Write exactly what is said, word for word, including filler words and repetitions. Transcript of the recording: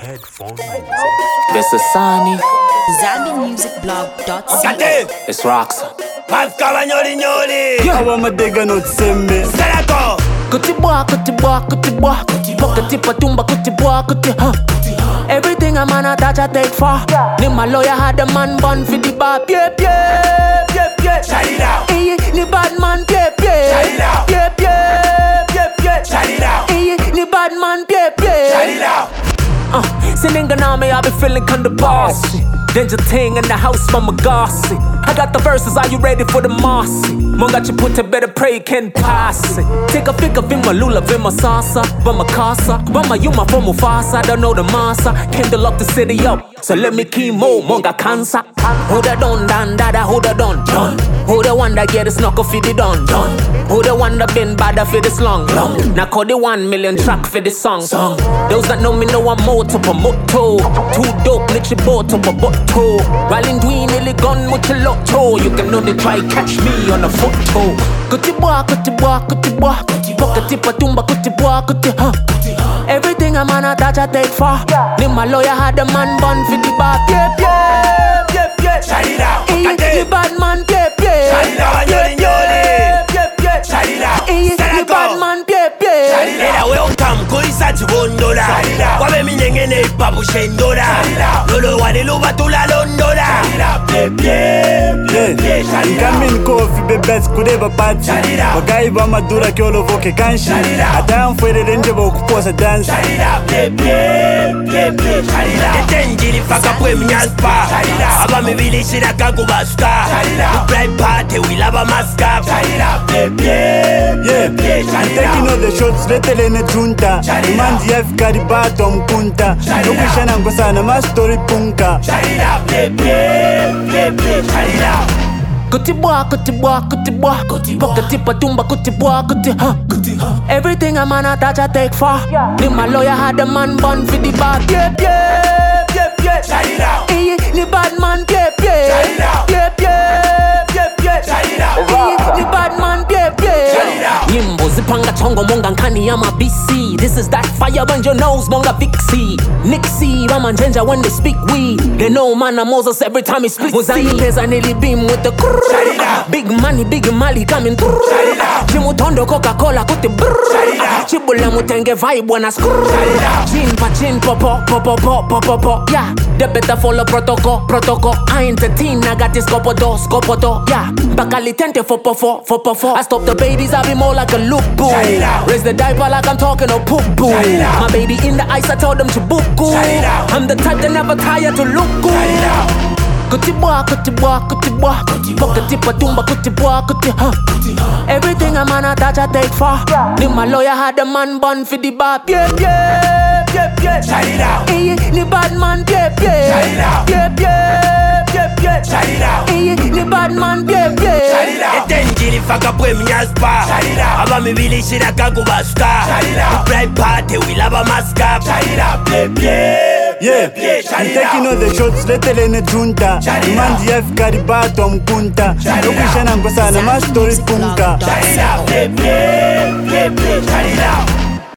Headphone. This is Sani. Zambi Music Blog dot co. It's Roxa. Pascal Nyoli Nyoli. Aba madega no tsembe. Serato. Kuti boy, kuti boy, kuti boy. Pocket patumba, kuti boy, kuti huh. Everything a man a touch I take for. Ni my lawyer had a man born for the bar. Yep, yep, yep, yep. Shout it out. Hey, ni bad man, yep, yep. Shout it out. Yep, yep, yep, yep. Shout it out. Hey, ni bad man, yep, yep. Shout it out. Uh, sitting on me, I be feeling kinda bossy. Danger ting in the house, mama gossy. I got the verses, are you ready for the mossy? Monga chipunte better pray can pass it. Take a pic of him, my lula, vima salsa, vima casa, vima yuma for Mufasa, don't know the massa. Came to lock the city up, so let me chemo, monga cancer. Who the don, dan, dada, who the don, done. Who the one that get a snuck for the done, done. Who the one that been bad for this long, long. Now call the one million track for this song, song. Those that know me know I'm more to promote. Too dope, niche boat up a bottle. While doing nearly gone much a lot. You can only try catch me on a photo. Kuti boy, kuti boy, kuti boy. Pocket patumba, kuti boy, kuti huh. Everything a man a touch I take for. Ni my lawyer had a man born for the bar. Yep, yep, yep, yep. Shout it out. Hey, ni bad man, yep, yep. Shout it out, Nyoli Nyoli. Yep, yep. Shout it out. Hey, ni bad man, yep, yep. Shout it out. Welcome, Koisa Chibondola. Wabe minyengene papu shendola. Lolo wade luba tula londola. Nkamin kofi bebes kudeba pati. Wagai ba madura kyolo voke kanshi. Adam fwere renje ba ukuposa dance. Etenjili faka pwe mnyaspa. Aba mibili shira kaku basuka. We play party, we love a maska. Yeah, I'm taking all the shots, letele ne junta. Manzi ya fikari bato mkunta. Nukishana ngosana ma story punka. Kuti boy, kuti boy, kuti boy. Pocket patumba, kuti boy, kuti huh. Everything a man a touch I take for. Ni my lawyer had a man born for the bar. Yep, yep, yep, yep. Shout it out. Hey, ni bad man, yep, yep. Shout it out. Yep, yep, yep, yep. Shout it out. Hey, ni bad man, yep, yep. Shout it out. Nyimbo zipanga chongo monga nkani ya ma B C. This is that fire when your nose monga Vixie. Nixie, Mama Jenja when they speak we. They know man a Moses every time he speaks. Muzangi pesa nili beam with the crrrr. Big money, big mali coming through. Chimutondo Coca-Cola kuti brrrr. Chibula mutenge vibe when I screw. Chin pa chin po po po po po po po po. Yeah, they better follow protocol, protocol. I ain't the teen, I got this scopoto, scopoto. Yeah, bakali tente fo po fo fo po fo. I stop the babies, I be more like a look boo. Raise the diaper like I'm talking a poop boo. My baby in the ice, I told them to book boo. I'm the type that never tired to look good. Kuti boy, kuti boy, kuti boy. Pocket patumba, kuti boy, kuti huh. Everything a man a touch I take for. Ni my lawyer had a man born for the bar. Yep, yep, yep, yep. Shout it out. Hey, ni bad man, yep, yep. Shout it out. Yep, yep, yep, yep. Shout it out. Hey, ni bad man, yep, Shout it yep. out. Etenjili faka pwe mnyaspa. Shout it out. Aba mibili shira kaku basuka. Shout it out. We play party, we love a maska. Shout it out. Yeah, I'm taking all the shots, letele ne junta. Manzi ya fikari bato mkunta. Nukishana ngosana ma story punka. Shout it out.